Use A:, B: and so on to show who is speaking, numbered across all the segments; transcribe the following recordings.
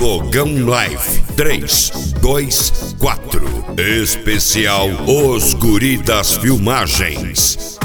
A: Fogão Live 3, 2, 4. Especial Os Guri das Filmagens.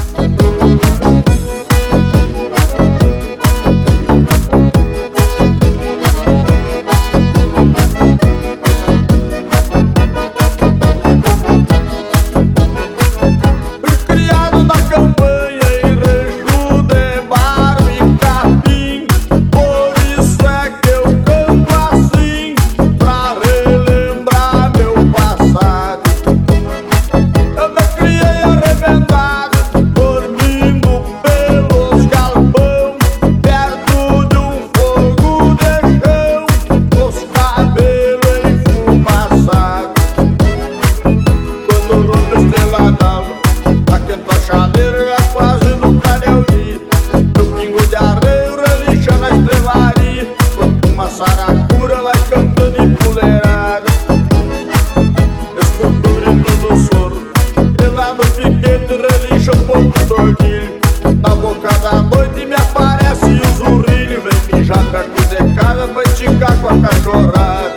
B: Na boca da noite me aparece o zurrilho. Vem mijar perto de casa pra esticar com a cachorrada.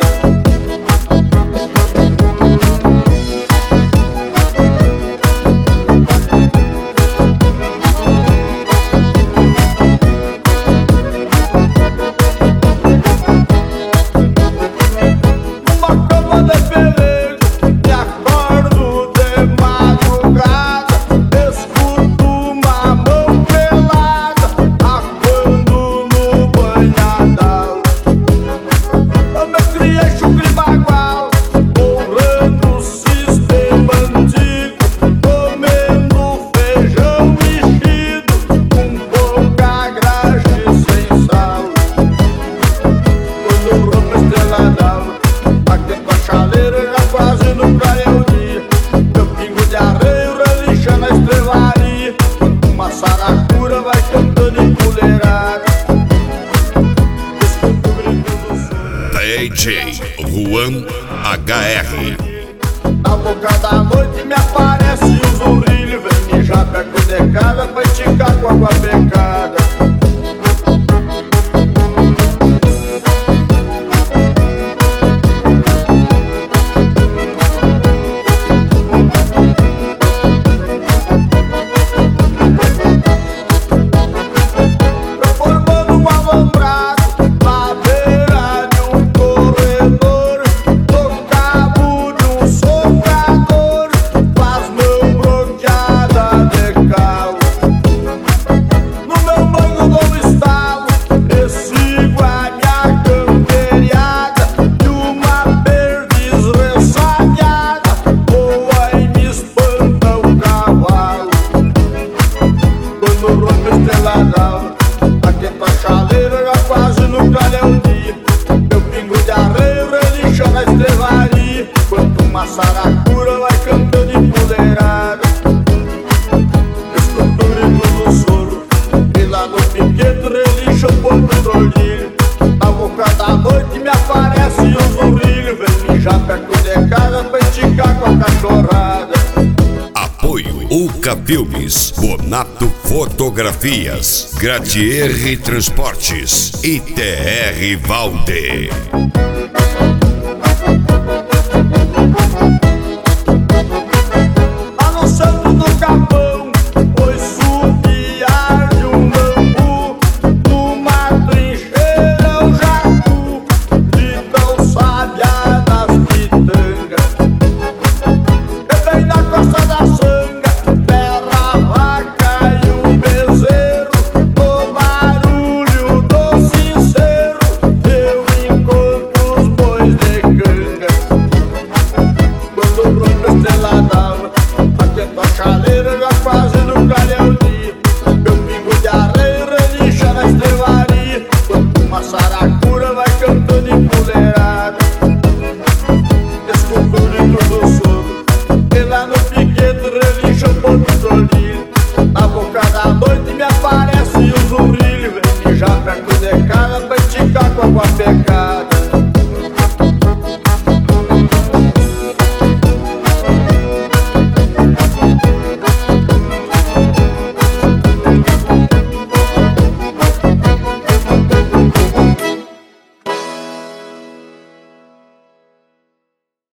B: Uma cama de pelego, me acordo de madrugada. Escuto uma mão pelada acuando no banhadal. Eu me criei chucre bagual, honrando o sistema antigo, comendo feijão mexido com pouca graxa e sem sal. Quando rompe a estrela d'alva, aqui a chaleira já quase no clareio dia. Meu pingo de arreio relincha na estrelaria, quando uma saracura vai cantando empoleirada. Escuto o grito do sol.
A: DJ Juan HR.
B: Na boca da noite me aparece o zurrilho. Vem mijar perto de casa pra esticar com água pecada. Formando um alambrado na beira de um corredor, no cabo de um soprador, faz mão bronqueada de cal. No meu banho dou estalo, e sigo a minha camperiada, de uma perdiz ressabiada voa e me espanta o cavalo. Quando rompe a estrela d'alva, aquenta a chaleira já quase no clareio dia. Meu pingo de arreio relincha na estrelaria, quando uma saracura vai cantando empoleirada. Escuto o grito do soro, e lá no piquete relincha o ponto do orlilho. Na boca da noite me aparece o zurrilho. Vem mijar perto de casa pra esticar com a cachorrada.
A: Apoio Uca Filmes, Bonato Fotografias, Gratier Transportes e TR Valde.
B: Lá no centro do capão, pois subia de um bambu, numa trincheira o jacu, de tão sábia das pitangas. E bem na costa da sanga, terra a vaca e o bezerro, no barulho do sincero, eu encontro os bois de canga. Quando rompe a estrela d'alva, aquenta a chaleira já quase no clareio dia. Meu pingo de arreio relincha na estrelaria, quando uma saracura vai cantando empoleirada. Escuto o grito do soro, e lá no piquete relincha o ponto do orlilho. Na boca da noite me aparece o zurrilho. Vem mijar perto de casa pra esticar com água pegada.